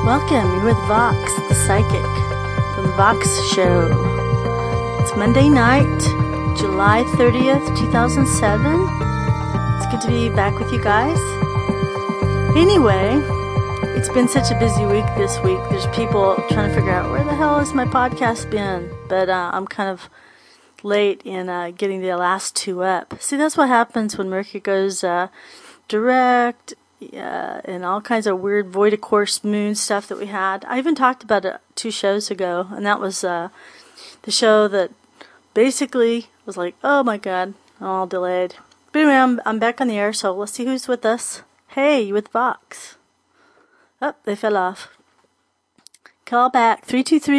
Welcome, you're with Vox, the psychic, from the Vox Show. It's Monday night, July 30th, 2007. It's good to be back with you guys. Anyway, it's been such a busy week this week. There's people trying to figure out where the hell has my podcast been. But I'm kind of late in getting the last two up. See, that's what happens when Mercury goes direct. And all kinds of weird void of course moon stuff that we had. I even talked about it 2 shows ago, and that was the show that basically was like, oh my god, all delayed. But anyway, I'm back on the air, so let's see who's with us. Hey, you with Vox? Oh, they fell off. Call back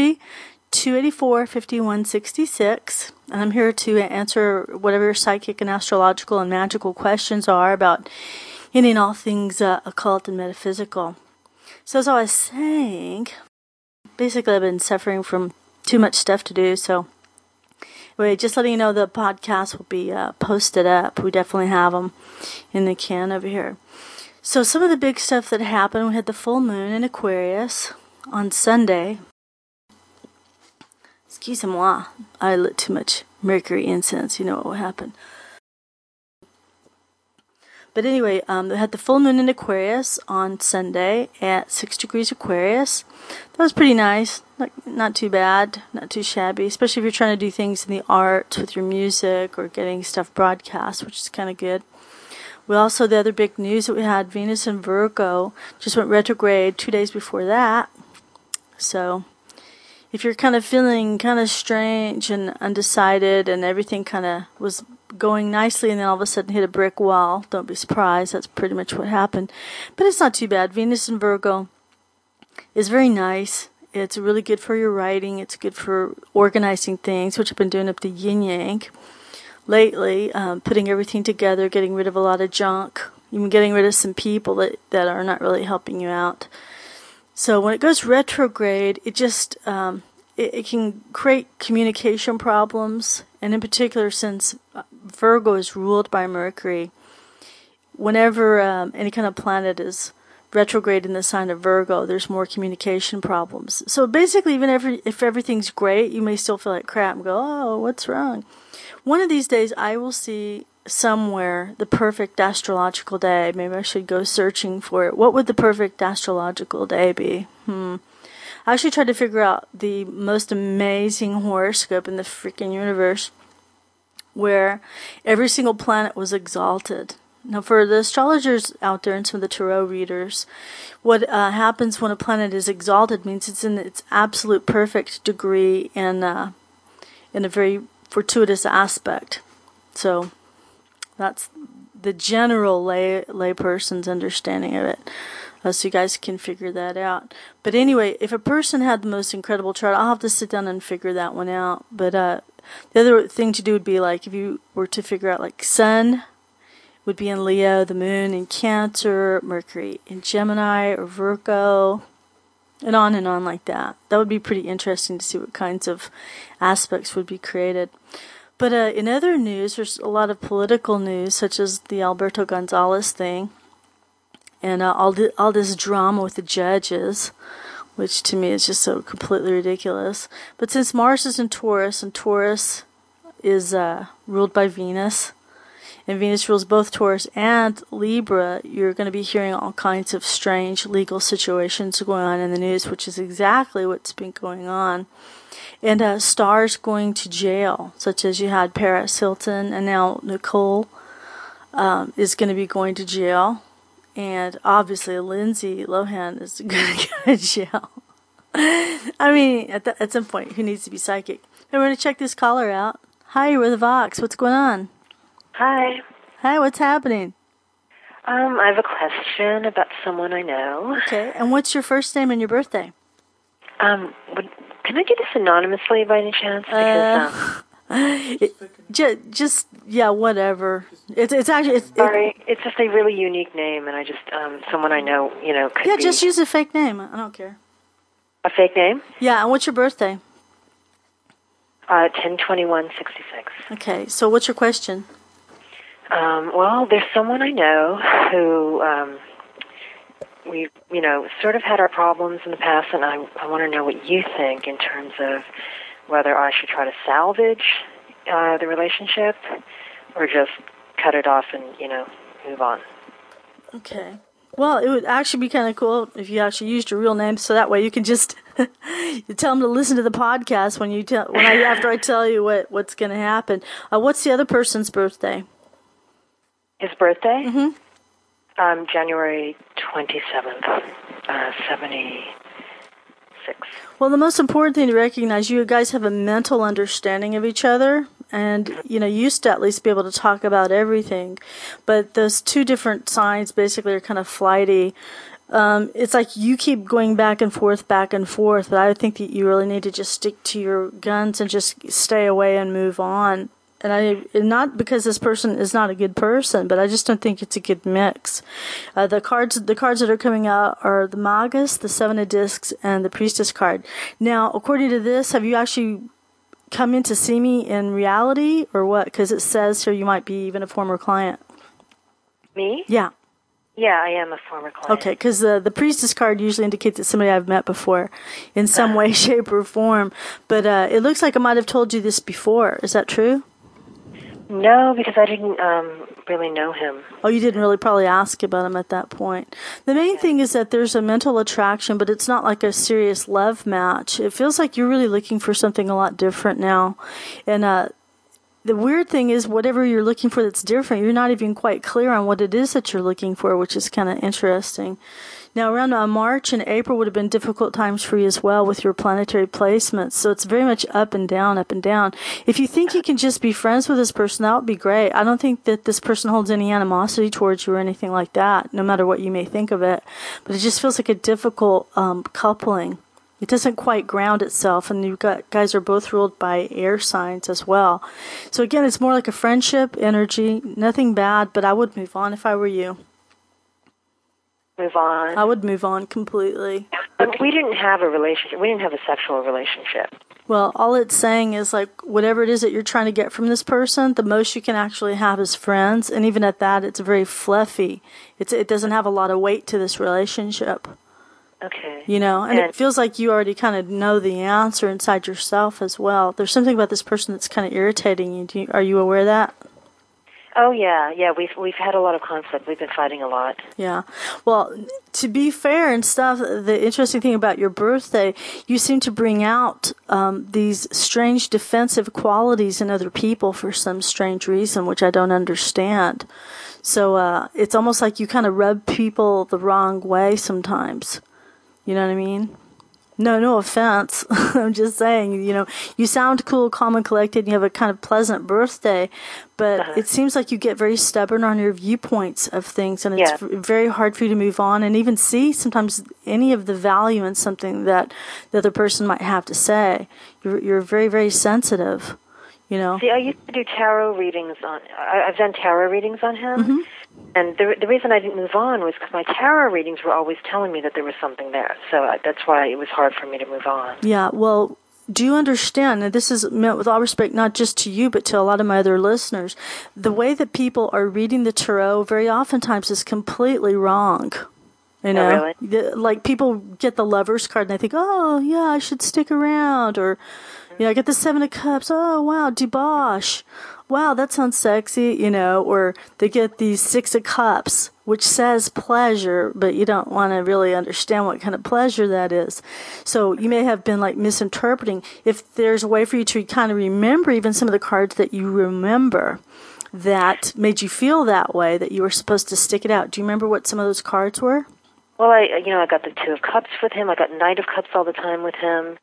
323-284-5166, and I'm here to answer whatever your psychic and astrological and magical questions are about any and all things occult and metaphysical. So as I was saying, basically I've been suffering from too much stuff to do. So anyway, just letting you know the podcast will be posted up. We definitely have them in the can over here. So some of the big stuff that happened, we had the full moon in Aquarius on Sunday. Excusez-moi, I lit too much Mercury incense. You know what will happen. But anyway, they had the full moon in Aquarius on Sunday at 6 degrees Aquarius. That was pretty nice. Not too bad, not too shabby, especially if you're trying to do things in the arts with your music or getting stuff broadcast, which is kind of good. We also, the other big news that we had, Venus in Virgo just went retrograde 2 days before that. So if you're kind of feeling kind of strange and undecided and everything kind of was going nicely and then all of a sudden hit a brick wall, don't be surprised. That's pretty much what happened. But it's not too bad. Venus in Virgo is very nice. It's really good for your writing. It's good for organizing things, which I've been doing up the yin-yang lately, putting everything together, getting rid of a lot of junk, even getting rid of some people that are not really helping you out. So when it goes retrograde, it just it can create communication problems, and in particular, since Virgo is ruled by Mercury, whenever any kind of planet is retrograde in the sign of Virgo, there's more communication problems. So basically, even if everything's great, you may still feel like crap and go, oh, what's wrong? One of these days, I will see somewhere the perfect astrological day. Maybe I should go searching for it. What would the perfect astrological day be? I actually tried to figure out the most amazing horoscope in the freaking universe where every single planet was exalted. Now, for the astrologers out there and some of the tarot readers, what happens when a planet is exalted means it's in its absolute perfect degree in a very fortuitous aspect. So that's the general layperson's understanding of it. So you guys can figure that out. But anyway, if a person had the most incredible chart, I'll have to sit down and figure that one out. But the other thing to do would be like if you were to figure out like Sun would be in Leo, the Moon in Cancer, Mercury in Gemini or Virgo, and on like that. That would be pretty interesting to see what kinds of aspects would be created. But in other news, there's a lot of political news, such as the Alberto Gonzalez thing, and all this drama with the judges, which to me is just so completely ridiculous. But since Mars is in Taurus, and Taurus is ruled by Venus, and Venus rules both Taurus and Libra, you're going to be hearing all kinds of strange legal situations going on in the news, which is exactly what's been going on. And stars going to jail, such as you had Paris Hilton, and now Nicole is going to be going to jail. And obviously Lindsay Lohan is going to go to jail. I mean, at some point, who needs to be psychic? We're going to check this caller out. Hi, you're with Vox. What's going on? Hi. Hi, what's happening? I have a question about someone I know. Okay, and what's your first name and your birthday? Can I do this anonymously by any chance? Because, whatever. It's actually... Sorry, it's just a really unique name, and I just, someone I know, could be... Yeah, just use a fake name. I don't care. A fake name? Yeah, and what's your birthday? 10/21/66. Okay, so what's your question? Well, there's someone I know who we've sort of had our problems in the past, and I want to know what you think in terms of whether I should try to salvage the relationship or just cut it off and move on. Okay. Well, it would actually be kind of cool if you actually used your real name, so that way you can just you tell them to listen to the podcast after I tell you what's going to happen. What's the other person's birthday? His birthday? Mm-hmm. January 27th, 76. Well, the most important thing to recognize, you guys have a mental understanding of each other, and you used to at least be able to talk about everything. But those two different signs basically are kind of flighty. It's like you keep going back and forth, but I think that you really need to just stick to your guns and just stay away and move on. And not because this person is not a good person, but I just don't think it's a good mix. The cards that are coming out are the Magus, the Seven of Discs, and the Priestess card. Now, according to this, have you actually come in to see me in reality, or what? Because it says here you might be even a former client. Me? Yeah. Yeah, I am a former client. Okay, because the Priestess card usually indicates that somebody I've met before in some way, shape, or form. But it looks like I might have told you this before. Is that true? No, because I didn't really know him. Oh, you didn't really probably ask about him at that point. The main thing is that there's a mental attraction, but it's not like a serious love match. It feels like you're really looking for something a lot different now. And the weird thing is, whatever you're looking for that's different, you're not even quite clear on what it is that you're looking for, which is kind of interesting. Now, around March and April would have been difficult times for you as well with your planetary placements. So it's very much up and down, up and down. If you think you can just be friends with this person, that would be great. I don't think that this person holds any animosity towards you or anything like that, no matter what you may think of it. But it just feels like a difficult coupling. It doesn't quite ground itself, and you guys are both ruled by air signs as well. So again, it's more like a friendship energy, nothing bad, but I would move on if I were you. Move on. I would move on completely. But we didn't have a relationship. We didn't have a sexual relationship. Well, all it's saying is, like, whatever it is that you're trying to get from this person, the most you can actually have is friends. And even at that, it's very fluffy. It doesn't have a lot of weight to this relationship. Okay. And it feels like you already kind of know the answer inside yourself as well. There's something about this person that's kind of irritating you. Are you aware of that? Oh, yeah. We've had a lot of conflict. We've been fighting a lot. Yeah. Well, to be fair and stuff, the interesting thing about your birthday, you seem to bring out these strange defensive qualities in other people for some strange reason, which I don't understand. So it's almost like you kind of rub people the wrong way sometimes. You know what I mean? No offense. I'm just saying, you sound cool, calm, and collected, and you have a kind of pleasant birthday, but it seems like you get very stubborn on your viewpoints of things, and it's very hard for you to move on and even see sometimes any of the value in something that the other person might have to say. You're very, very sensitive, See, I used to do tarot readings I've done tarot readings on him. Mm-hmm. And the reason I didn't move on was because my tarot readings were always telling me that there was something there. So that's why it was hard for me to move on. Yeah, well, do you understand, and this is meant with all respect not just to you but to a lot of my other listeners, the way that people are reading the tarot very oftentimes is completely wrong. Oh, really? Like people get the Lover's card and they think, oh, yeah, I should stick around. Or, I get the Seven of Cups. Oh, wow, debauch. Wow, that sounds sexy, Or they get the Six of Cups, which says pleasure, but you don't want to really understand what kind of pleasure that is. So you may have been, like, misinterpreting. If there's a way for you to kind of remember even some of the cards that you remember that made you feel that way, that you were supposed to stick it out. Do you remember what some of those cards were? Well, I got the Two of Cups with him. I got Knight of Cups all the time with him.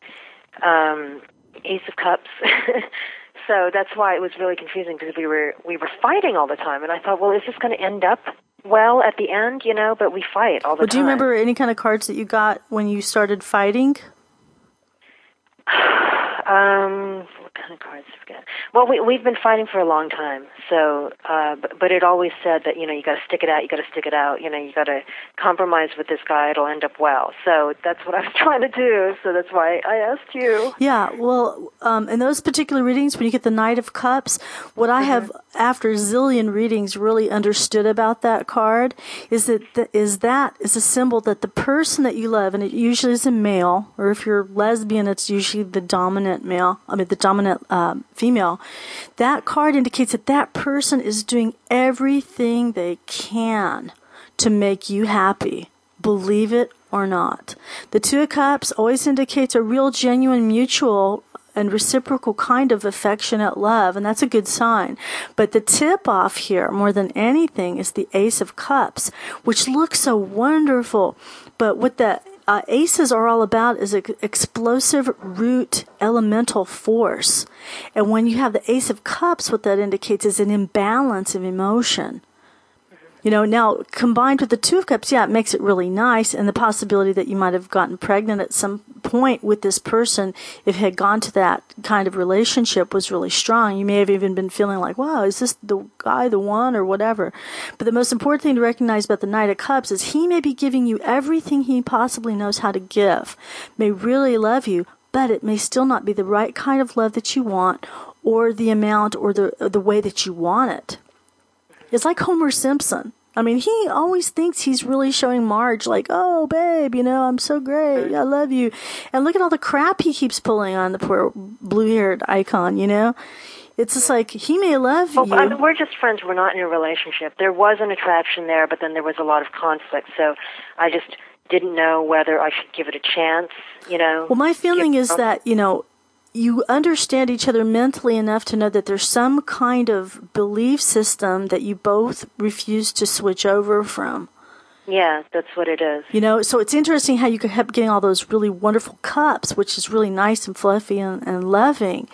Ace of Cups. So that's why it was really confusing, because we were fighting all the time, and I thought, well, is this going to end up well at the end? But we fight all the time. Do you remember any kind of cards that you got when you started fighting? kind of cards? I forget. Well, we've been fighting for a long time. So, but it always said that, you got to stick it out. You got to stick it out. You got to compromise with this guy. It'll end up well. So that's what I was trying to do. So that's why I asked you. Yeah. Well, in those particular readings, when you get the Knight of Cups, what I have, after a zillion readings, really understood about that card is that is a symbol that the person that you love, and it usually is a male, or if you're lesbian, it's usually the dominant female. That card indicates that that person is doing everything they can to make you happy, believe it or not. The Two of Cups always indicates a real, genuine, mutual and reciprocal kind of affectionate love, and that's a good sign. But the tip-off here, more than anything, is the Ace of Cups, which looks so wonderful. But what the aces are all about is explosive root elemental force. And when you have the Ace of Cups, what that indicates is an imbalance of emotion. Now, combined with the Two of Cups, it makes it really nice, and the possibility that you might have gotten pregnant at some point with this person, if it had gone to that kind of relationship, was really strong. You may have even been feeling like, wow, is this the guy, the one, or whatever. But the most important thing to recognize about the Knight of Cups is he may be giving you everything he possibly knows how to give, may really love you, but it may still not be the right kind of love that you want, or the amount, or the way that you want it. It's like Homer Simpson. I mean, he always thinks he's really showing Marge like, oh, babe, I'm so great. I love you. And look at all the crap he keeps pulling on the poor blue-haired icon, It's just like, he may love you. We're just friends. We're not in a relationship. There was an attraction there, but then there was a lot of conflict. So I just didn't know whether I should give it a chance, Well, my feeling is that, you understand each other mentally enough to know that there's some kind of belief system that you both refuse to switch over from. Yeah, that's what it is. So it's interesting how you kept getting all those really wonderful cups, which is really nice and fluffy and loving.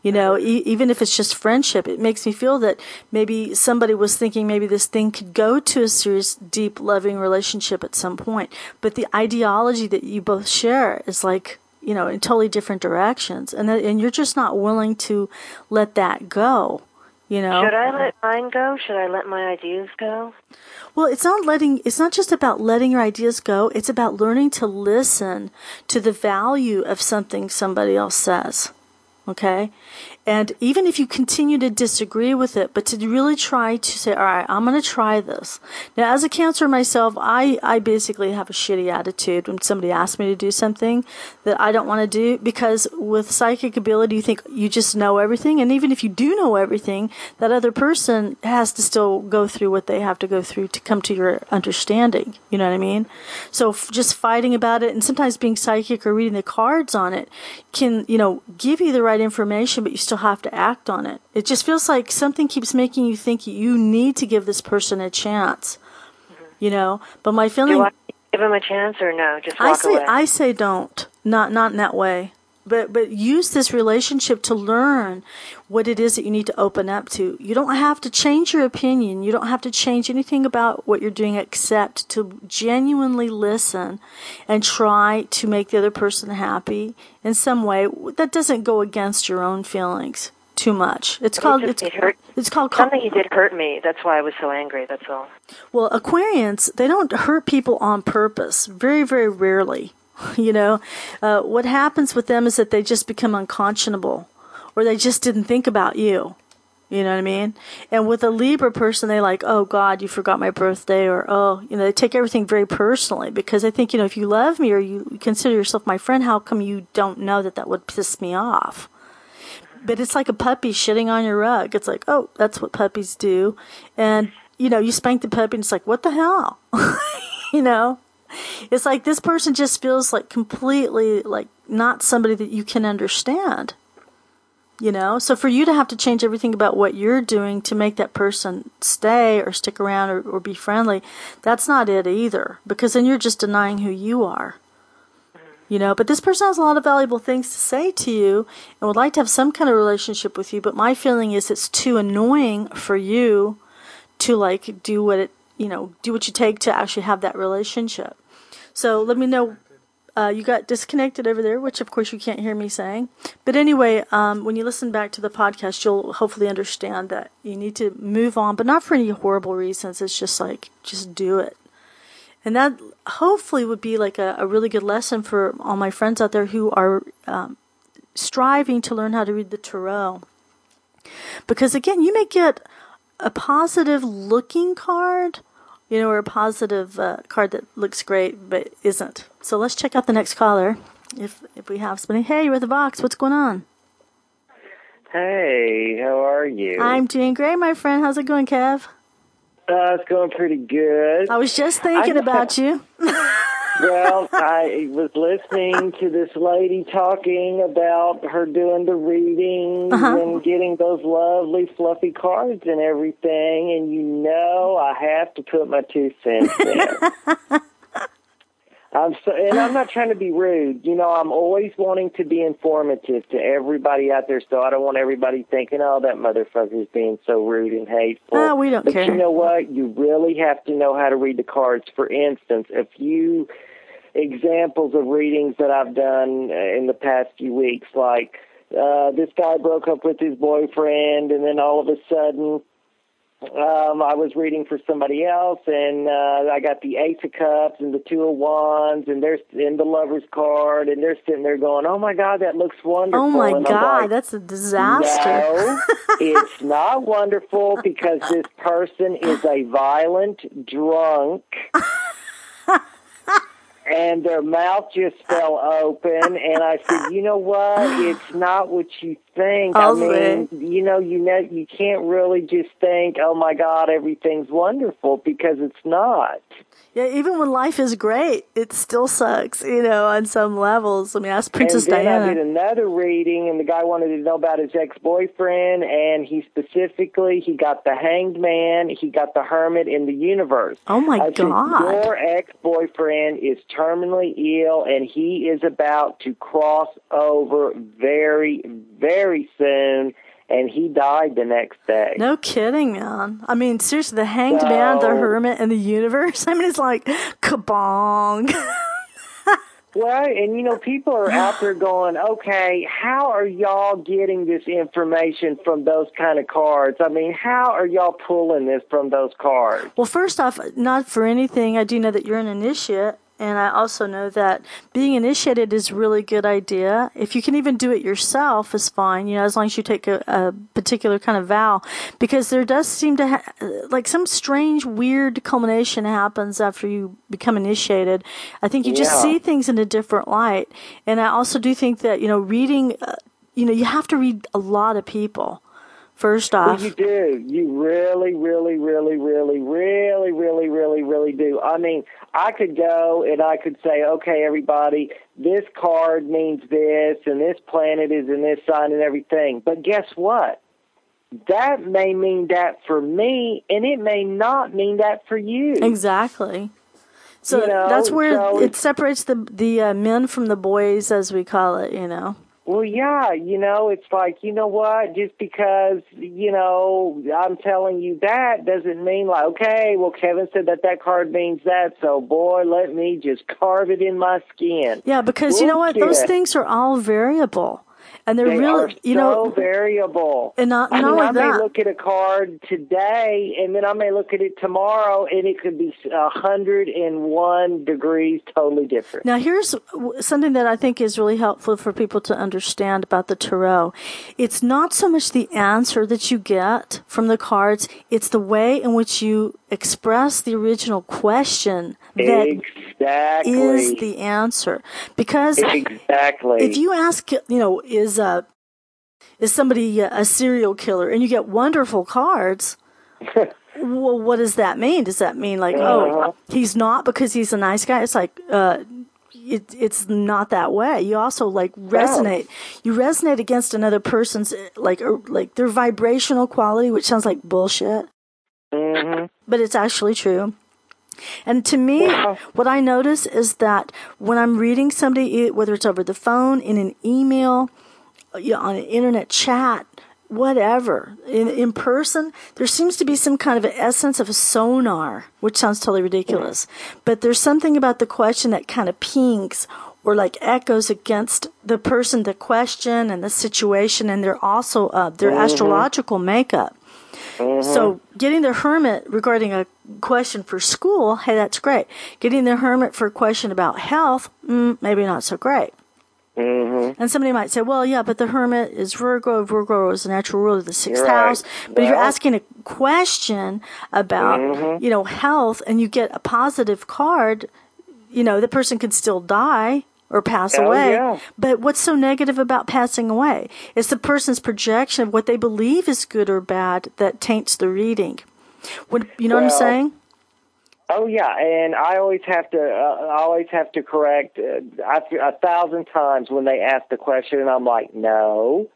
Even if it's just friendship, it makes me feel that maybe somebody was thinking maybe this thing could go to a serious, deep, loving relationship at some point. But the ideology that you both share is like, in totally different directions. And you're just not willing to let that go, Should I let mine go? Should I let my ideas go? Well, it's not just about letting your ideas go. It's about learning to listen to the value of something somebody else says. Okay? And even if you continue to disagree with it, but to really try to say, all right, I'm going to try this. Now, as a counselor myself, I basically have a shitty attitude when somebody asks me to do something that I don't want to do, because with psychic ability, you think you just know everything. And even if you do know everything, that other person has to still go through what they have to go through to come to your understanding. You know what I mean? So just fighting about it, and sometimes being psychic or reading the cards on it can, give you the right information, but you still have to act on it. It just feels like something keeps making you think you need to give this person a chance, But my feeling... Do I give him a chance or no? Just walk away? I say don't. Not in that way. But use this relationship to learn what it is that you need to open up to. You don't have to change your opinion. You don't have to change anything about what you're doing except to genuinely listen and try to make the other person happy in some way that doesn't go against your own feelings too much. It's called something he did hurt me. That's why I was so angry. That's all. Well, Aquarians, they don't hurt people on purpose. Very, very rarely. What happens with them is that they just become unconscionable, or they just didn't think about you. You know what I mean? And with a Libra person, they like, oh God, you forgot my birthday, or they take everything very personally, because they think, if you love me or you consider yourself my friend, how come you don't know that would piss me off? But it's like a puppy shitting on your rug. It's like, oh, that's what puppies do. And, you spank the puppy and it's like, what the hell? It's like this person just feels like completely like not somebody that you can understand. So for you to have to change everything about what you're doing to make that person stay or stick around or be friendly, that's not it either, because then you're just denying who you are. But this person has a lot of valuable things to say to you and would like to have some kind of relationship with you, but my feeling is it's too annoying for you to do what you take to actually have that relationship. So let me know you got disconnected over there, which of course you can't hear me saying. But anyway, when you listen back to the podcast, you'll hopefully understand that you need to move on, but not for any horrible reasons. It's just like, just do it. And that hopefully would be like a really good lesson for all my friends out there who are striving to learn how to read the tarot. Because again, you may get a positive looking card, or a positive card that looks great but isn't. So let's check out the next caller. If we have somebody. Hey, you're at the box. What's going on? Hey, how are you? I'm doing great, my friend. How's it going, Kev? It's going pretty good. I was just thinking about you. Well, I was listening to this lady talking about her doing the readings and getting those lovely fluffy cards and everything, and I have to put my 2 cents in. I'm not trying to be rude. I'm always wanting to be informative to everybody out there, so I don't want everybody thinking, oh, that motherfucker's being so rude and hateful. Oh, we don't care. But you know what? You really have to know how to read the cards. For instance, a few examples of readings that I've done in the past few weeks, like this guy broke up with his boyfriend, and then all of a sudden I was reading for somebody else, and I got the Ace of Cups and the Two of Wands, and they're in the Lover's card, and they're sitting there going, oh, my God, that looks wonderful. Oh, my and God, like, that's a disaster. No, it's not wonderful because this person is a violent drunk. And their mouth just fell open, and I said, you know what? It's not what you think. You can't really just think, oh, my God, everything's wonderful, because it's not. Yeah, even when life is great, it still sucks, on some levels. I mean, ask Princess Diana. And then I did another reading, and the guy wanted to know about his ex-boyfriend, and he got the Hanged Man, he got the Hermit in the Universe. Oh, my God. Said, your ex-boyfriend is terminally ill, and he is about to cross over very, very soon, and he died the next day. No kidding, man. I mean, seriously, the Hanged Man, the Hermit, and the Universe. I mean, it's like, kabong. Right, and people are out there going, okay, how are y'all getting this information from those kind of cards? I mean, how are y'all pulling this from those cards? Well, first off, not for anything, I do know that you're an initiate. And I also know that being initiated is a really good idea. If you can even do it yourself is fine, as long as you take a particular kind of vow. Because there does seem to like some strange, weird culmination happens after you become initiated. I think you just see things in a different light. And I also do think that, reading, you have to read a lot of people. First off. Well, you do. You really, really, really, really, really, really, really, really do. I mean, I could go and I could say, okay, everybody, this card means this, and this planet is in this sign and everything. But guess what? That may mean that for me, and it may not mean that for you. Exactly. So that's where it separates the men from the boys, as we call it, Well, yeah, it's like, you know what, just because, I'm telling you that doesn't mean like, okay, well, Kevin said that card means that, so boy, let me just carve it in my skin. Yeah, because you know what, those things are all variable. And they're really, so variable. And not only I that. may look at a card today, and then I may look at it tomorrow, and it could be 101 degrees totally different. Now, here's something that I think is really helpful for people to understand about the tarot. It's not so much the answer that you get from the cards, it's the way in which you express the original question that is the answer. Because if you ask, is somebody a serial killer, and you get wonderful cards, well, what does that mean? Does that mean like, oh, he's not because he's a nice guy? It's like, it's not that way. You also resonate. You resonate against another person's like their vibrational quality, which sounds like bullshit. Mm-hmm. But it's actually true. And to me, what I notice is that when I'm reading somebody, whether it's over the phone, in an email, on an internet chat, whatever, in person, there seems to be some kind of an essence of a sonar, which sounds totally ridiculous. But there's something about the question that kind of pings or like echoes against the person, the question, and the situation, and they're also their astrological makeup. So getting the hermit regarding a question for school, hey, that's great. Getting the hermit for a question about health, maybe not so great. And somebody might say, well, yeah, but the hermit is Virgo. Virgo is the natural ruler of the sixth house. But if you're asking a question about, health, and you get a positive card, the person could still die or pass away. Yeah. But what's so negative about passing away? It's the person's projection of what they believe is good or bad that taints the reading. You know what I'm saying? Oh yeah, and I always have to correct 1,000 times when they ask the question, and I'm like, no,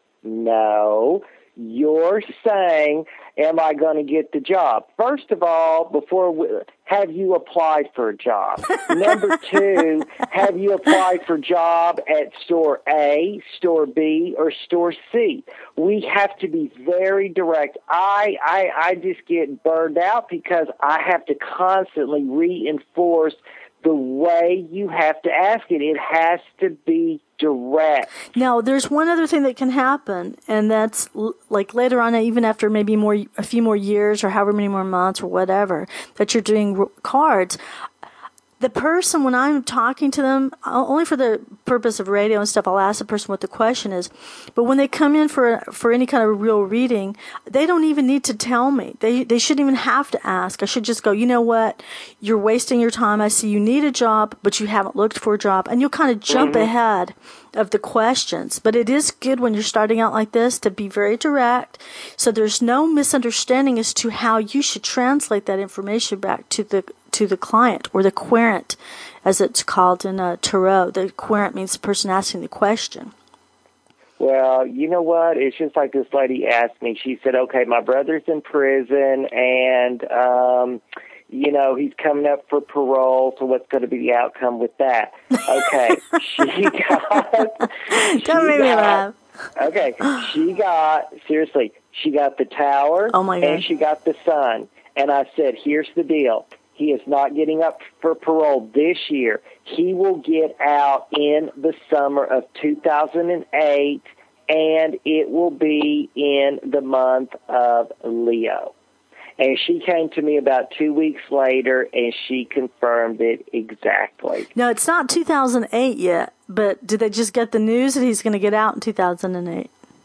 you're saying, am I going to get the job? First of all, have you applied for a job? Number 2, have you applied for a job at store A, store B, or store C? We have to be very direct. I just get burned out because I have to constantly reinforce the way you have to ask it. It has to be direct. Now, there's one other thing that can happen, and that's like later on, even after maybe a few more years or however many more months or whatever, that you're doing cards. The person, when I'm talking to them, only for the purpose of radio and stuff, I'll ask the person what the question is. But when they come in for any kind of real reading, they don't even need to tell me. They shouldn't even have to ask. I should just go, you know what? You're wasting your time. I see you need a job, but you haven't looked for a job. And you'll kind of jump ahead of the questions. But it is good when you're starting out like this to be very direct, so there's no misunderstanding as to how you should translate that information back to the client, or the querent, as it's called in Tarot. The querent means the person asking the question. Well, you know what? It's just like this lady asked me. She said, okay, my brother's in prison, and, he's coming up for parole, so what's going to be the outcome with that? Okay, Don't make me laugh. Okay, she got the Tower, and she got the Sun. And I said, here's the deal. He is not getting up for parole this year. He will get out in the summer of 2008, and it will be in the month of Leo. And she came to me about 2 weeks later, and she confirmed it exactly. No, it's not 2008 yet, but did they just get the news that he's going to get out in 2008?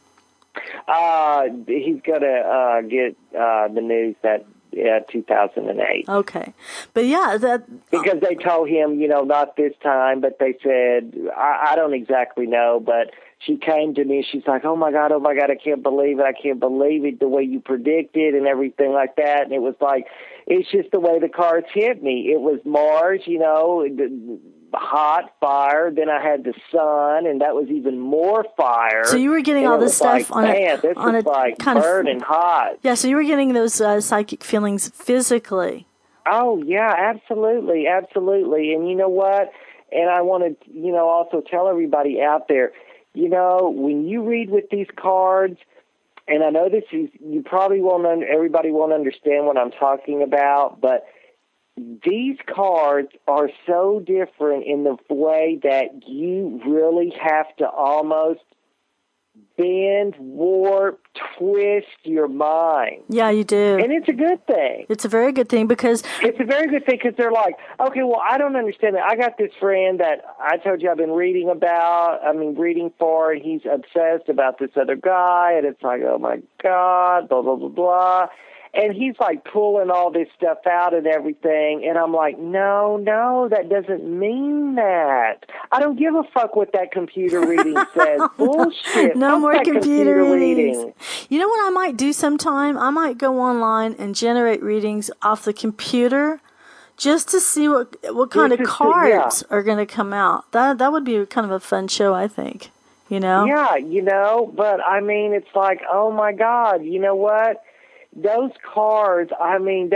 He's going to get the news that 2008. Okay. But yeah, because they told him, not this time, but they said, I don't exactly know, but she came to me, she's like, oh my God, I can't believe it, the way you predicted and everything like that. And it was like, it's just the way the cards hit me. It was Mars, hot fire, then I had the Sun, and that was even more fire. So you were getting all this stuff on a kind burning hot. Yeah, so you were getting those psychic feelings physically. Oh yeah, absolutely. And you know what? And I want to, also tell everybody out there, when you read with these cards, and I know you probably everybody won't understand what I'm talking about, but these cards are so different in the way that you really have to almost bend, warp, twist your mind. Yeah, you do. And it's a good thing. It's a very good thing because... It's a very good thing because they're like, okay, well, I don't understand that. I got this friend that I told you I've been reading for, and he's obsessed about this other guy, and it's like, oh my God, blah, blah, blah, blah. And he's like pulling all this stuff out and everything. And I'm like, no, that doesn't mean that. I don't give a fuck what that computer reading says. Bullshit. No more computer reading. You know what I might do sometime? I might go online and generate readings off the computer just to see what kind of cards are going to come out. That would be kind of a fun show, I think. Yeah, but I mean, it's like, oh my God, you know what? those cards, I mean,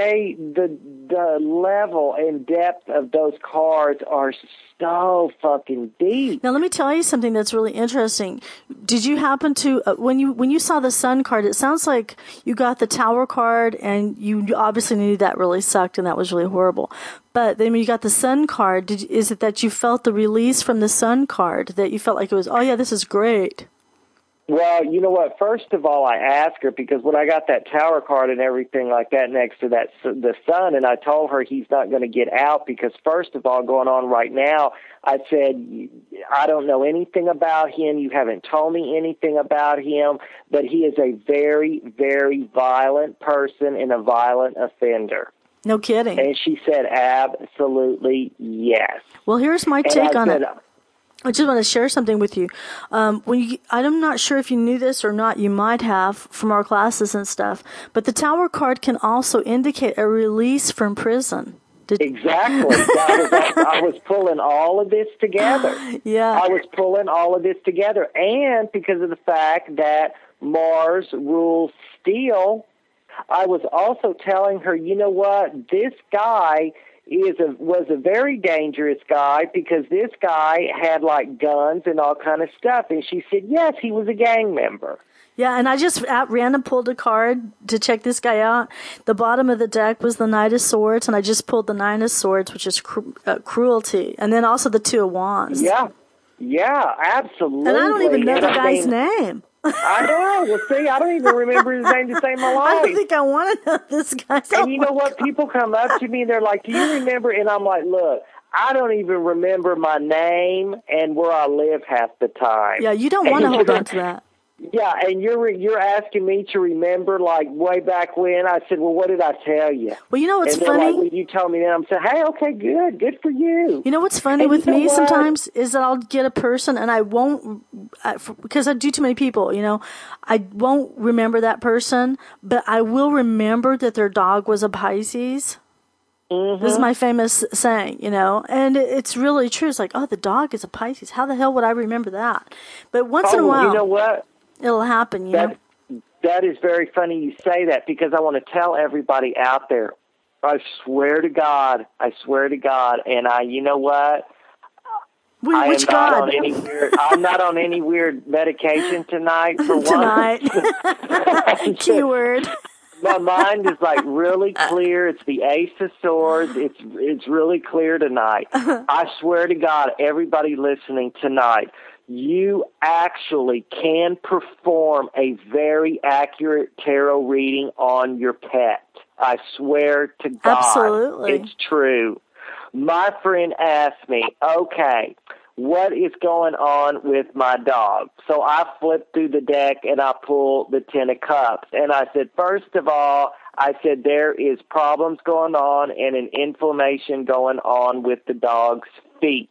the level and depth of those cards are so fucking deep. Now, let me tell you something that's really interesting. Did you happen to, when you saw the Sun card, it sounds like you got the Tower card, and you obviously knew that really sucked and that was really horrible. But then when you got the Sun card, is it that you felt the release from the Sun card, that you felt like it was, oh yeah, this is great? Well, you know what? First of all, I asked her, because when I got that Tower card and everything like that next to that the Sun, and I told her he's not going to get out because, first of all, going on right now, I said, I don't know anything about him. You haven't told me anything about him, but he is a very, very violent person and a violent offender. No kidding. And she said, absolutely yes. Well, here's my take on it. I just want to share something with you. I'm not sure if you knew this or not. You might have from our classes and stuff. But the Tower card can also indicate a release from prison. Exactly. I was pulling all of this together. Yeah. I was pulling all of this together. And because of the fact that Mars rules steel, I was also telling her, you know what, this guy was a very dangerous guy, because this guy had like guns and all kind of stuff. And she said, yes, he was a gang member. Yeah, and I just at random pulled a card to check this guy out. The bottom of the deck was the Knight of Swords, and I just pulled the Nine of Swords, which is cruelty, and then also the Two of Wands. Yeah, absolutely. And I don't even know the guy's name. I know. Well, see, I don't even remember his name to save my life. I don't think I want to know this guy. And you know what? People come up to me and they're like, do you remember? And I'm like, look, I don't even remember my name and where I live half the time. Yeah, you don't want to hold on to that. Yeah, and you're asking me to remember, like, way back when. I said, well, what did I tell you? Well, you know what's and funny? Like, well, you told me that. I'm saying, hey, okay, good for you. You know what's funny with me sometimes is that I'll get a person and I won't, because I do too many people, you know, I won't remember that person, but I will remember that their dog was a Pisces. Mm-hmm. This is my famous saying, you know, and it's really true. It's like, oh, the dog is a Pisces. How the hell would I remember that? But once in a while, you know what? It'll happen, you know. That is very funny you say that, because I want to tell everybody out there, I swear to God, and you know what? Which God? I'm not on any weird medication tonight, for one. Tonight. Keyword. My mind is like really clear. It's the Ace of Swords. It's really clear tonight. I swear to God, everybody listening tonight, you actually can perform a very accurate tarot reading on your pet. I swear to God. Absolutely. It's true. My friend asked me, okay, what is going on with my dog? So I flipped through the deck and I pulled the Ten of Cups. And I said, first of all, there is problems going on and an inflammation going on with the dog's feet.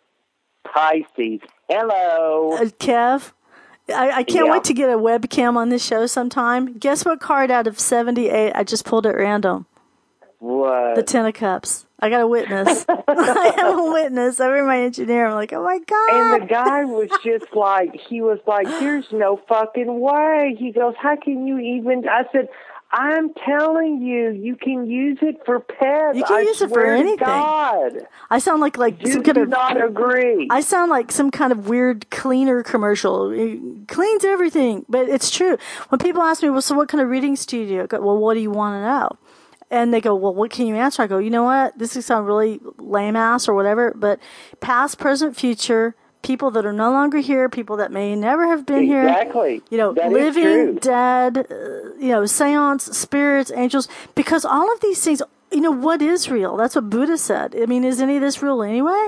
Pisces. Hello. Kev, I can't wait to get a webcam on this show sometime. Guess what card out of 78 I just pulled at random? What? The Ten of Cups. I got a witness. I have a witness. I'm my engineer. I'm like, oh my God. And the guy was just like, there's no fucking way. He goes, how can you even? I said, I'm telling you, you can use it for pets. You can use it for anything. God. I sound like you some kind do of. Not agree. I sound like some kind of weird cleaner commercial. It cleans everything, but it's true. When people ask me, well, so what kind of readings do you do? I go, well, what do you want to know? And they go, well, what can you answer? I go, you know what? This is sound really lame ass or whatever, but past, present, future. People that are no longer here, people that may never have been here. Exactly. You know, that living, dead, seance, spirits, angels. Because all of these things, you know, what is real? That's what Buddha said. I mean, is any of this real anyway?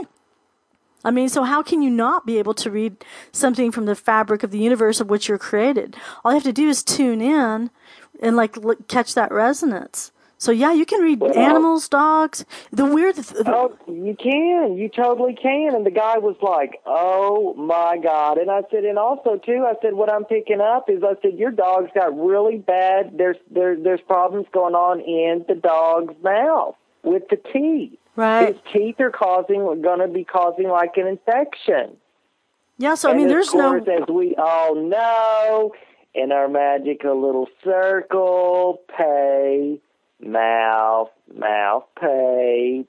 I mean, so how can you not be able to read something from the fabric of the universe of which you're created? All you have to do is tune in and, catch that resonance. So, yeah, you can read animals, dogs. Oh, you can. You totally can. And the guy was like, oh, my God. And I said, and also, too, I said, what I'm picking up is, I said, your dog's got really bad, there's problems going on in the dog's mouth with the teeth. Right. His teeth are going to be causing, like, an infection. Yeah, so, I mean, there's as we all know, in our magical little circle, pay, mouth, mouth, pay,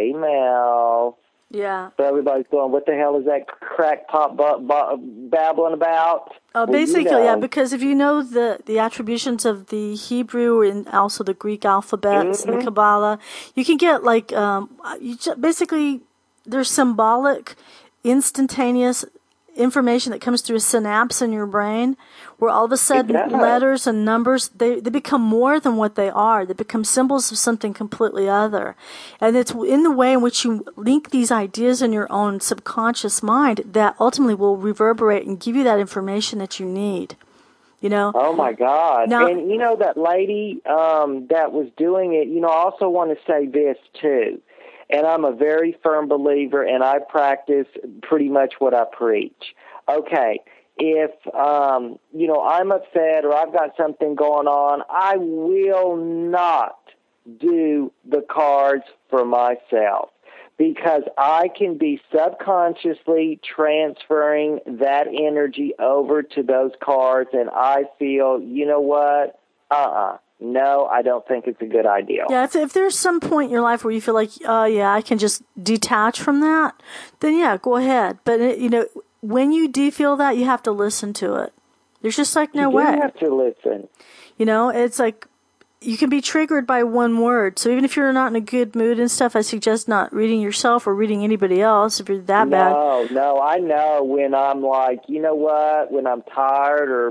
mouth. Yeah. So everybody's going, what the hell is that crackpot babbling about? Basically, yeah, because if you know the attributions of the Hebrew and also the Greek alphabets and the Kabbalah, you can get like, basically, there's symbolic, instantaneous information that comes through a synapse in your brain where all of a sudden letters and numbers, they become more than what they are. They become symbols of something completely other. And it's in the way in which you link these ideas in your own subconscious mind that ultimately will reverberate and give you that information that you need. You know? Oh, my God. Now, and, you know, that lady that was doing it, you know, I also want to say this, too. And I'm a very firm believer, and I practice pretty much what I preach. Okay, if, you know, I'm upset or I've got something going on, I will not do the cards for myself because I can be subconsciously transferring that energy over to those cards, and I feel, you know what, no, I don't think it's a good idea. Yeah, if there's some point in your life where you feel like, yeah, I can just detach from that, then yeah, go ahead. But, you know, when you do feel that, you have to listen to it. There's just like no way. You have to listen. You know, it's like you can be triggered by one word. So even if you're not in a good mood and stuff, I suggest not reading yourself or reading anybody else if you're that bad. No, I know when I'm like, you know what, when I'm tired or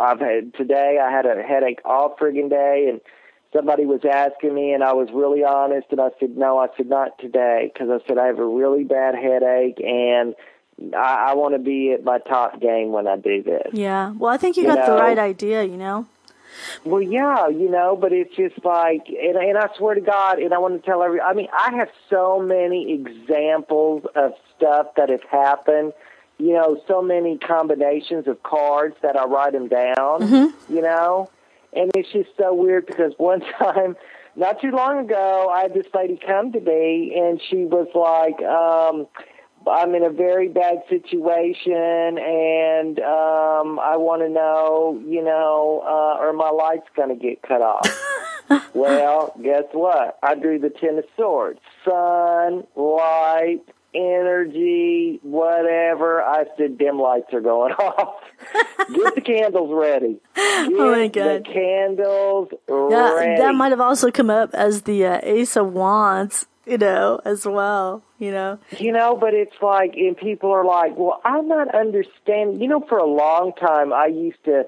today I had a headache all friggin' day and somebody was asking me and I was really honest and I said, no, I said not today because I said I have a really bad headache and I want to be at my top game when I do this. Yeah, well, I think you got the right idea, you know. Well, yeah, you know, but it's just like, and I swear to God, and I want to tell I mean, I have so many examples of stuff that have happened, you know, so many combinations of cards that I write them down, you know, and it's just so weird because one time, not too long ago, I had this lady come to me, and she was like, I'm in a very bad situation, and I want to know, you know, are my lights going to get cut off? Well, guess what? I drew the Ten of Swords. Sun, light, energy, whatever. I said, dim lights are going off. Get the candles ready. Get oh, my God. the candles ready. That might have also come up as the Ace of Wands, you know, as well, you know. You know, but it's like, and people are like, well, I'm not understanding. You know, for a long time, I used to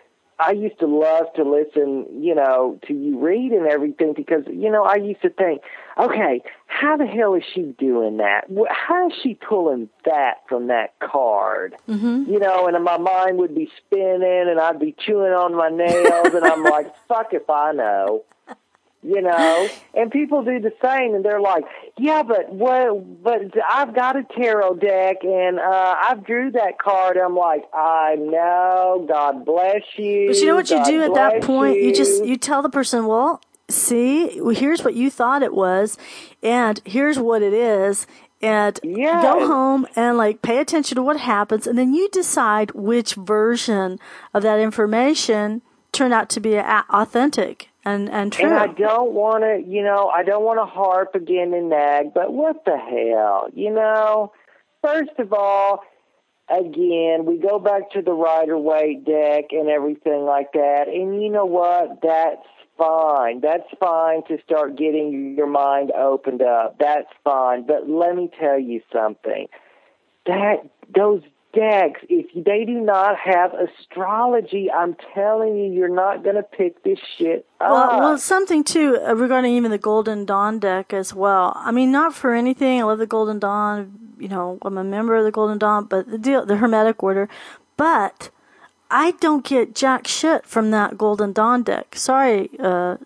love to listen, you know, to you read and everything because, you know, I used to think, okay, how the hell is she doing that? How is she pulling that from that card? You know, and my mind would be spinning and I'd be chewing on my nails and I'm like, fuck if I know. You know, and people do the same, and they're like, yeah, but I've got a tarot deck, and I drew that card. I'm like, I know, God bless you. But you know what you do at that point? You tell the person, well, see, here's what you thought it was, and here's what it is, and go home and, like, pay attention to what happens, and then you decide which version of that information turned out to be authentic. And true. And I don't want to, you know, I don't want to harp again and nag, but what the hell, you know? First of all, again, we go back to the Rider-Waite deck and everything like that, and you know what? That's fine. That's fine to start getting your mind opened up. That's fine. But let me tell you something. Those decks, if they do not have astrology, I'm telling you, you're not going to pick this shit up. Well, something too regarding even the Golden Dawn deck as well. I mean, not for anything. I love the Golden Dawn. You know, I'm a member of the Golden Dawn, but the Hermetic Order. But I don't get jack shit from that Golden Dawn deck. Sorry, sorry,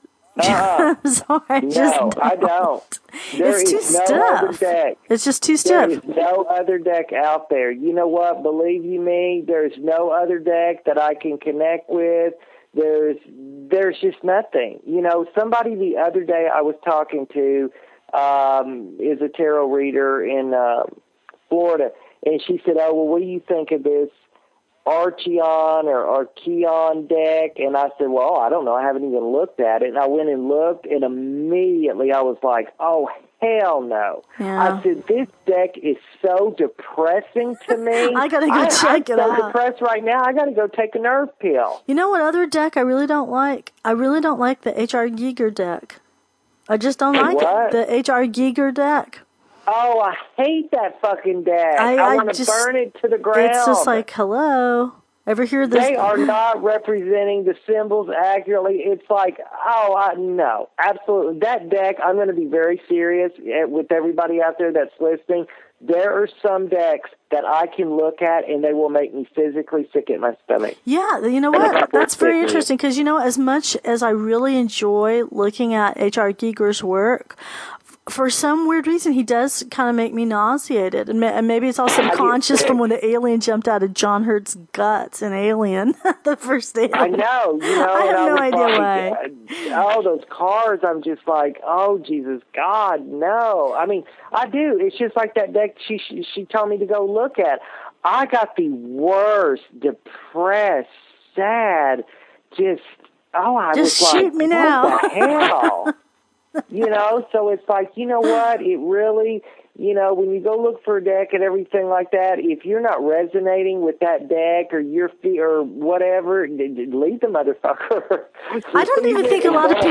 I don't. It's too stiff. It's just too stiff. There is no other deck out there. You know what? Believe you me, there's no other deck that I can connect with. There's just nothing. You know, somebody the other day I was talking to is a tarot reader in Florida, and she said, "Oh, well, what do you think of this Archeon or Archeon deck, and I said, well, I don't know, I haven't even looked at it. And I went and looked, and immediately I was like, oh, hell no. Yeah. I said, this deck is so depressing to me. I got to go check it out. I'm so depressed right now, I got to go take a nerve pill. You know what other deck I really don't like? I really don't like the H.R. Giger deck. I just don't like it. The H.R. Giger deck. Oh, I hate that fucking deck. I want to burn it to the ground. It's just like, hello. Ever hear this? They are not representing the symbols accurately. It's like, no, absolutely. That deck, I'm going to be very serious with everybody out there that's listening. There are some decks that I can look at and they will make me physically sick at my stomach. Yeah, you know what? That's very interesting because, you know, as much as I really enjoy looking at H.R. Giger's work, for some weird reason, he does kind of make me nauseated. And maybe it's all subconscious from when the alien jumped out of John Hurt's guts in Alien, the first Alien. I know. You know, I have no idea why. Oh, those cars, I'm just like, oh, Jesus, God, no. I mean, I do. It's just like that deck she told me to go look at. I got the worst, depressed, sad, just shoot me now. What the hell? You know, so it's like, you know what, it really, you know, when you go look for a deck and everything like that, if you're not resonating with that deck or your or whatever, leave the motherfucker. I don't think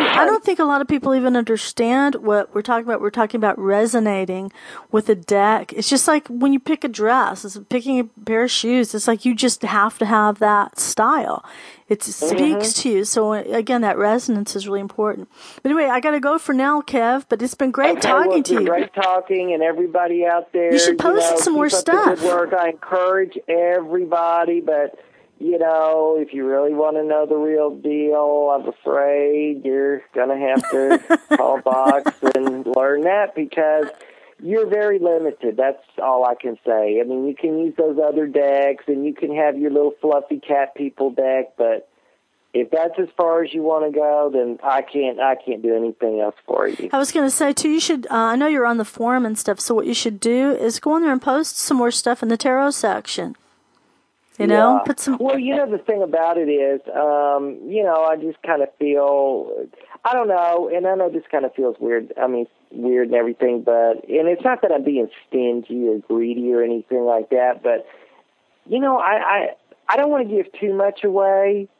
a lot of people even understand what we're talking about. We're talking about resonating with a deck. It's just like when you pick a dress, it's picking a pair of shoes. It's like you just have to have that style. It speaks to you. So, again, that resonance is really important. But anyway, I got to go for now, Kev, but it's been great talking to you. Great talking, and everybody out there. You should post some more stuff. Good work. I encourage everybody, but, you know, if you really want to know the real deal, I'm afraid you're going to have to call Box and learn that because you're very limited. That's all I can say. I mean, you can use those other decks, and you can have your little fluffy cat people deck, but if that's as far as you want to go, then I can't do anything else for you. I was going to say, too, you should, I know you're on the forum and stuff, so what you should do is go on there and post some more stuff in the tarot section. You know, put some. Well, you know, the thing about it is, you know, I just kind of feel, I don't know, and I know this kind of feels weird. I mean, weird and everything, and it's not that I'm being stingy or greedy or anything like that, but, you know, I don't want to give too much away.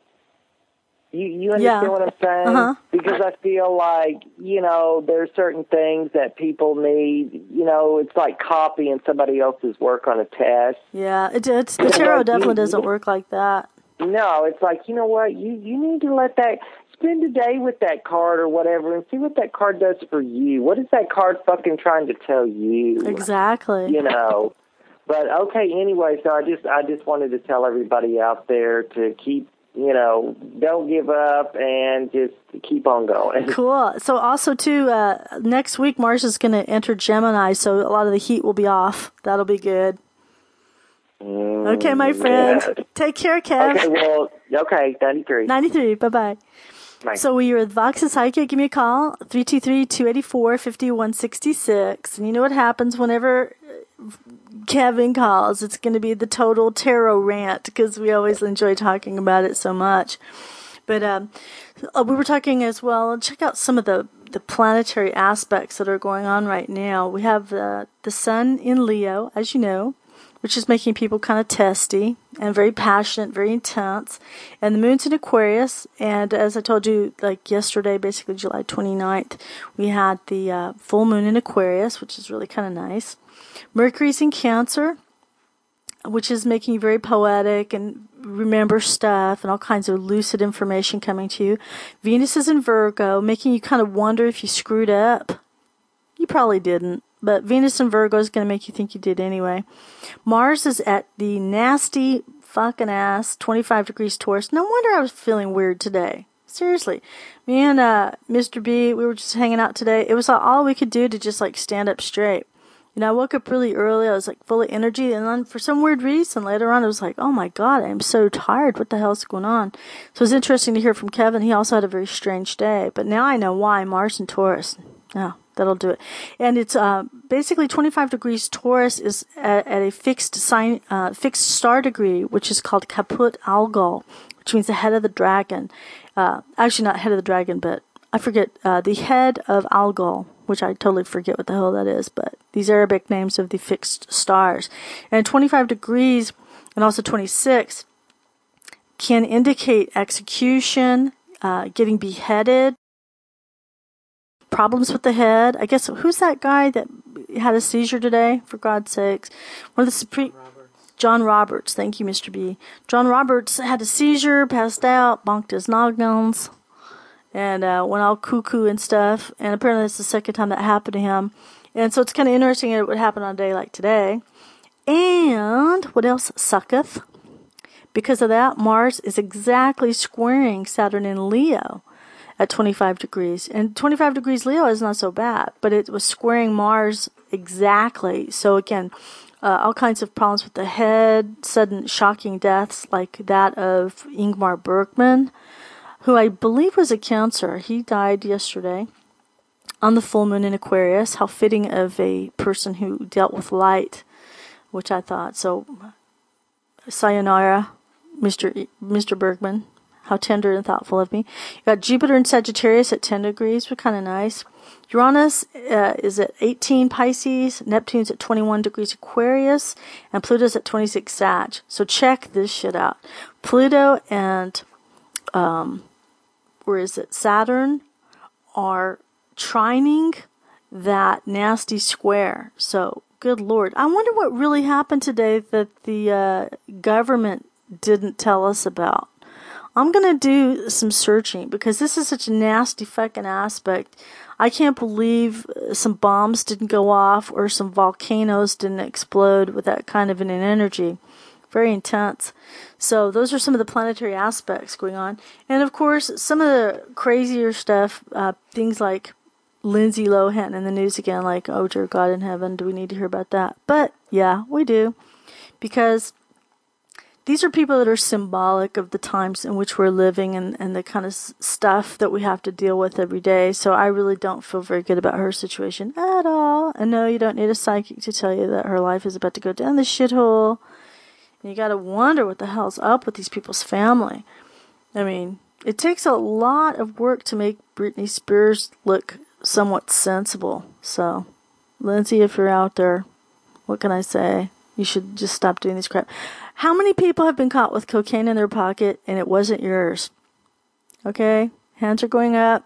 You understand what I'm saying? Uh-huh. Because I feel like, you know, there's certain things that people need. You know, it's like copying somebody else's work on a test. Yeah, the tarot definitely doesn't work like that. No, it's like, you know what, you need to let that, spend a day with that card or whatever and see what that card does for you. What is that card fucking trying to tell you? Exactly. You know. But, okay, anyway, so I just wanted to tell everybody out there to keep, you know, don't give up and just keep on going. Cool. So also, too, next week Mars is going to enter Gemini, so a lot of the heat will be off. That'll be good. Okay, my friend. Yeah. Take care, Kev. Okay, well, 93. 93, bye-bye. Bye. So we are with Vox and Psychic. Give me a call, 323-284-5166. And you know what happens whenever Kevin calls? It's going to be the total tarot rant because we always enjoy talking about it so much. But we were talking as well, check out some of the planetary aspects that are going on right now. We have the sun in Leo, as you know, which is making people kind of testy and very passionate, very intense. And the moon's in Aquarius. And as I told you, like yesterday, basically July 29th, we had the full moon in Aquarius, which is really kind of nice. Mercury's in Cancer, which is making you very poetic and remember stuff and all kinds of lucid information coming to you. Venus is in Virgo, making you kind of wonder if you screwed up. You probably didn't. But Venus in Virgo is going to make you think you did anyway. Mars is at the nasty fucking ass 25 degrees Taurus. No wonder I was feeling weird today. Seriously. Me and Mr. B, we were just hanging out today. It was all we could do to just like stand up straight. You know, I woke up really early. I was like full of energy. And then for some weird reason, later on, I was like, oh my God, I'm so tired. What the hell's going on? So it was interesting to hear from Kevin. He also had a very strange day. But now I know why. Mars and Taurus. Oh. that'll do it. And it's basically 25 degrees Taurus is at a fixed star degree, which is called Caput Algol, which means the head of the dragon. Actually, not head of the dragon, but I forget the head of Algol, which I totally forget what the hell that is. But these Arabic names of the fixed stars, and 25 degrees, and also 26 can indicate execution, getting beheaded. Problems with the head. I guess, who's that guy that had a seizure today? For God's sakes. One of the John Roberts. Thank you, Mr. B. John Roberts had a seizure, passed out, bonked his noggins, and went all cuckoo and stuff. And apparently that's the second time that happened to him. And so it's kind of interesting that it would happen on a day like today. And what else sucketh? Because of that, Mars is exactly squaring Saturn in Leo at 25 degrees. And 25 degrees Leo is not so bad, but it was squaring Mars exactly. So again, all kinds of problems with the head, sudden shocking deaths like that of Ingmar Bergman, who I believe was a Cancer. He died yesterday on the full moon in Aquarius. How fitting of a person who dealt with light, which I thought. So, sayonara, Mr. Bergman. How tender and thoughtful of me. You got Jupiter in Sagittarius at 10 degrees. We're kind of nice. Uranus is at 18 Pisces. Neptune's at 21 degrees Aquarius. And Pluto's at 26 Sag. So check this shit out. Pluto and, Saturn are trining that nasty square. So, good Lord. I wonder what really happened today that the government didn't tell us about. I'm going to do some searching because this is such a nasty fucking aspect. I can't believe some bombs didn't go off or some volcanoes didn't explode with that kind of an energy. Very intense. So those are some of the planetary aspects going on. And of course, some of the crazier stuff, things like Lindsay Lohan in the news again, like, oh dear God in heaven, do we need to hear about that? But yeah, we do. Because these are people that are symbolic of the times in which we're living and the kind of stuff that we have to deal with every day. So I really don't feel very good about her situation at all. And no, you don't need a psychic to tell you that her life is about to go down the shithole. And you got to wonder what the hell's up with these people's family. I mean, it takes a lot of work to make Britney Spears look somewhat sensible. So, Lindsay, if you're out there, what can I say? You should just stop doing this crap. How many people have been caught with cocaine in their pocket and it wasn't yours? Okay? Hands are going up.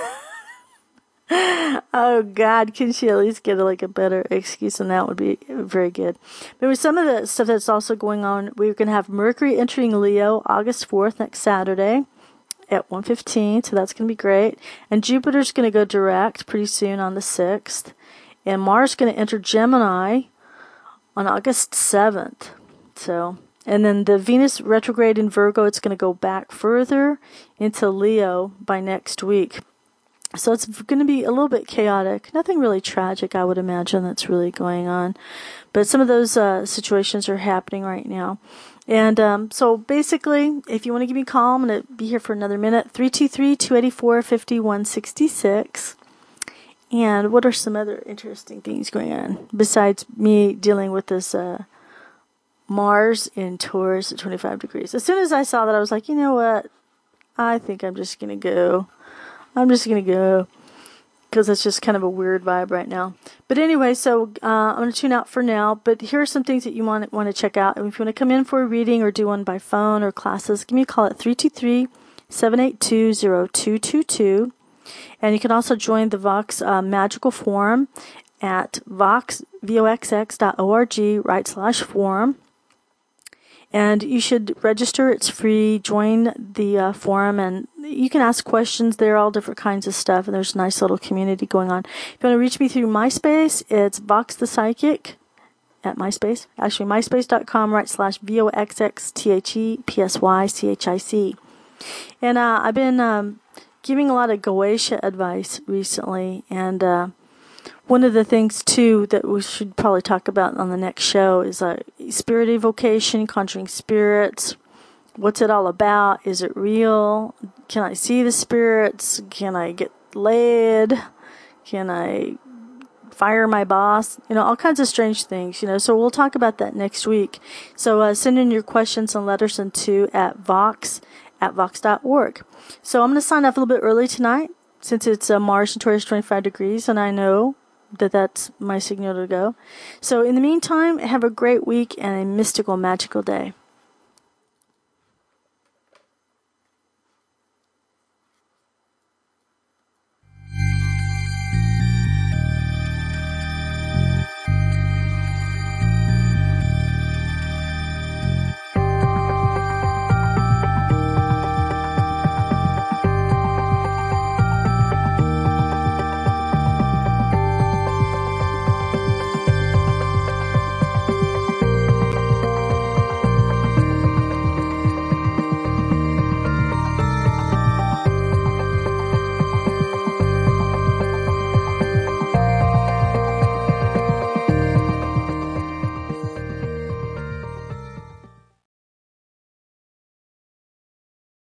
Oh, God. Can she at least get a better excuse? And that would be very good. But with some of the stuff that's also going on, we're going to have Mercury entering Leo August 4th, next Saturday at 1:15. So that's going to be great. And Jupiter's going to go direct pretty soon on the 6th. And Mars is going to enter Gemini on August 7th. So, and then the Venus retrograde in Virgo, it's going to go back further into Leo by next week. So it's going to be a little bit chaotic. Nothing really tragic, I would imagine, that's really going on. But some of those situations are happening right now. And so basically, if you want to give me a call, I'm going to be here for another minute. 323-284-5166. And what are some other interesting things going on besides me dealing with this Mars in Taurus at 25 degrees? As soon as I saw that, I was like, you know what? I think I'm just going to go. Because it's just kind of a weird vibe right now. But anyway, so I'm going to tune out for now. But here are some things that you want to check out. And if you want to come in for a reading or do one by phone or classes, give me a call at 323-782-0222. And you can also join the Vox Magical Forum at voxx.org/forum. And you should register. It's free. Join the forum, and you can ask questions there, all different kinds of stuff. And there's a nice little community going on. If you want to reach me through MySpace, it's Vox the Psychic at MySpace. Actually, myspace.com/VOXXTHEPSYCHIC. And I've been giving a lot of Goetia advice recently, and one of the things, too, that we should probably talk about on the next show is spirit evocation, conjuring spirits. What's it all about? Is it real? Can I see the spirits? Can I get laid? Can I fire my boss? All kinds of strange things, So we'll talk about that next week. So send in your questions and letters to vox@vox.org. So I'm going to sign off a little bit early tonight since it's Mars and Taurus 25 degrees, and I know that that's my signal to go. So in the meantime, have a great week and a mystical, magical day.